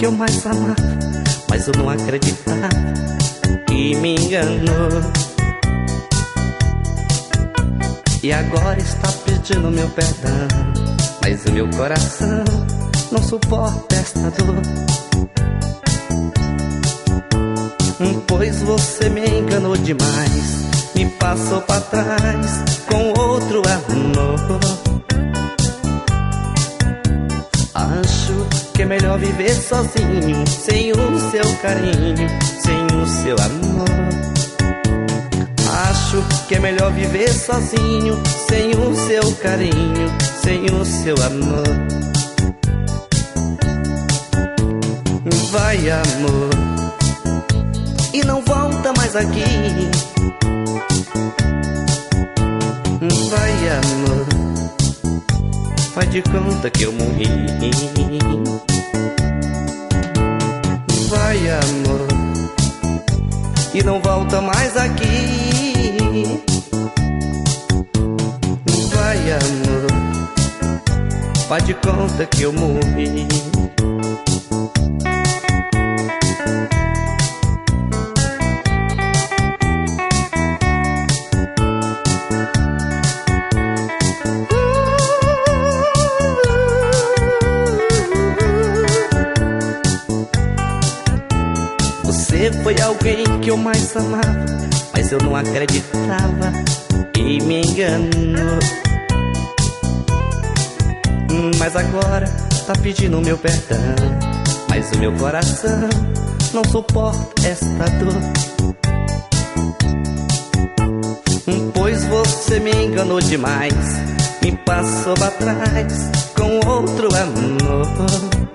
que eu mais amava, mas eu não acreditava que me enganou. E agora está pedindo meu perdão, mas o meu coração não suporta esta dor. Pois você me enganou demais, me passou pra trás com outro amor. Acho que é melhor viver sozinho, sem o seu carinho, sem o seu amor. Acho que é melhor viver sozinho, sem o seu carinho, sem o seu amor. Vai, amor, e não volta mais aqui. Vai, amor, faz de conta que eu morri. Vai, amor, e não volta mais aqui. Vai, amor, faz de conta que eu morri. Você foi alguém que eu mais amava, mas eu não acreditava e me enganou. Mas agora tá pedindo meu perdão, mas o meu coração não suporta esta dor. Pois você me enganou demais, me passou pra trás com outro amor.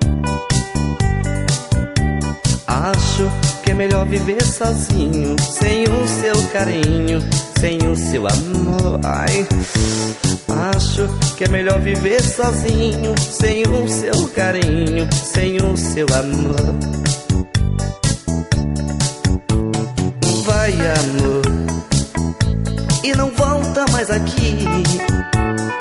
Acho que é melhor viver sozinho, sem o seu carinho, sem o seu amor. Ai, acho que é melhor viver sozinho, sem o seu carinho, sem o seu amor. Vai, amor, e não volta mais aqui.